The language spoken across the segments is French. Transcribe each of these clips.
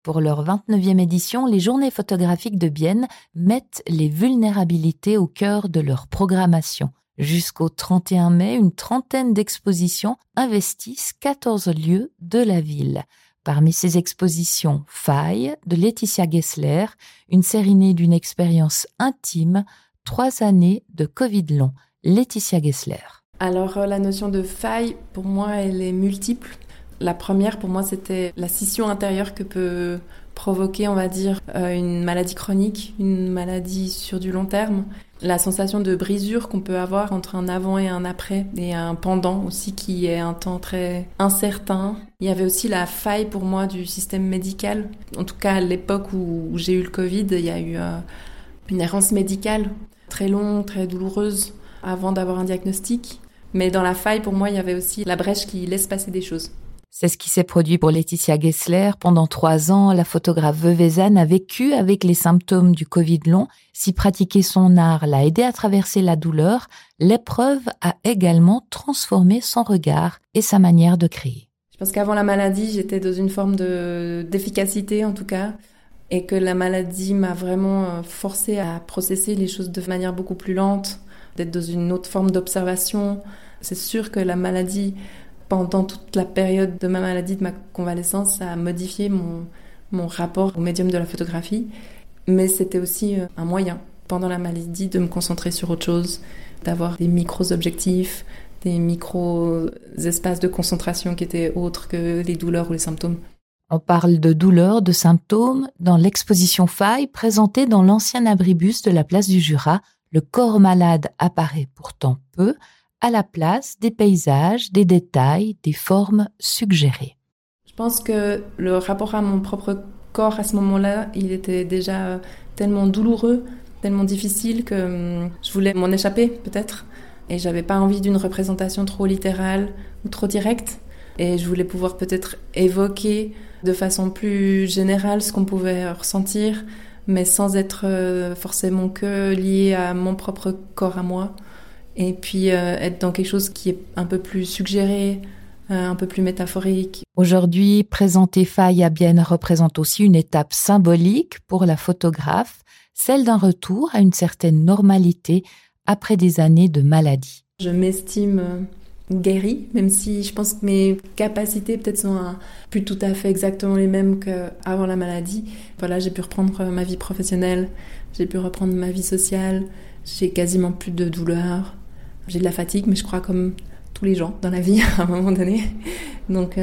Pour leur 29e édition, les Journées photographiques de Bienne mettent les vulnérabilités au cœur de leur programmation. Jusqu'au 31 mai, une trentaine d'expositions investissent 14 lieux de la ville. Parmi ces expositions, Failles de Laetitia Gessler, une série née d'une expérience intime, 3 années de Covid long. Laetitia Gessler. Alors la notion de faille, pour moi, elle est multiple. La première, pour moi, c'était la scission intérieure que peut provoquer, on va dire, une maladie chronique, une maladie sur du long terme. La sensation de brisure qu'on peut avoir entre un avant et un après, et un pendant aussi qui est un temps très incertain. Il y avait aussi la faille pour moi du système médical. En tout cas, à l'époque où j'ai eu le Covid, il y a eu une errance médicale très longue, très douloureuse avant d'avoir un diagnostic. Mais dans la faille, pour moi, il y avait aussi la brèche qui laisse passer des choses. C'est ce qui s'est produit pour Laetitia Gessler. Pendant 3 ans, la photographe veuvezanne a vécu avec les symptômes du Covid long. Si pratiquer son art l'a aidé à traverser la douleur, l'épreuve a également transformé son regard et sa manière de créer. Je pense qu'avant la maladie, j'étais dans une forme d'efficacité en tout cas, et que la maladie m'a vraiment forcée à processer les choses de manière beaucoup plus lente, d'être dans une autre forme d'observation. C'est sûr que la maladie, pendant toute la période de ma maladie, de ma convalescence, ça a modifié mon rapport au médium de la photographie. Mais c'était aussi un moyen, pendant la maladie, de me concentrer sur autre chose, d'avoir des micro-objectifs, des micro-espaces de concentration qui étaient autres que les douleurs ou les symptômes. On parle de douleurs, de symptômes. Dans l'exposition Failles, présentée dans l'ancien abribus de la place du Jura, le corps malade apparaît pourtant peu, à la place des paysages, des détails, des formes suggérées. Je pense que le rapport à mon propre corps à ce moment-là, il était déjà tellement douloureux, tellement difficile que je voulais m'en échapper peut-être. Et j'avais pas envie d'une représentation trop littérale ou trop directe. Et je voulais pouvoir peut-être évoquer de façon plus générale ce qu'on pouvait ressentir, mais sans être forcément que lié à mon propre corps à moi. Et puis être dans quelque chose qui est un peu plus suggéré, un peu plus métaphorique. Aujourd'hui, présenter Failles à Bienne représente aussi une étape symbolique pour la photographe, celle d'un retour à une certaine normalité après des années de maladie. Je m'estime guérie, même si je pense que mes capacités peut-être sont plus tout à fait exactement les mêmes qu'avant la maladie. Voilà, j'ai pu reprendre ma vie professionnelle, j'ai pu reprendre ma vie sociale, j'ai quasiment plus de douleur. J'ai de la fatigue, mais je crois comme tous les gens dans la vie à un moment donné. Donc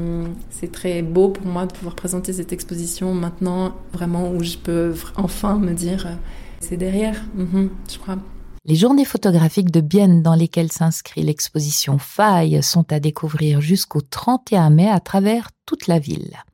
c'est très beau pour moi de pouvoir présenter cette exposition maintenant, vraiment où je peux enfin me dire c'est derrière, je crois. Les journées photographiques de Bienne dans lesquelles s'inscrit l'exposition Failles sont à découvrir jusqu'au 31 mai à travers toute la ville.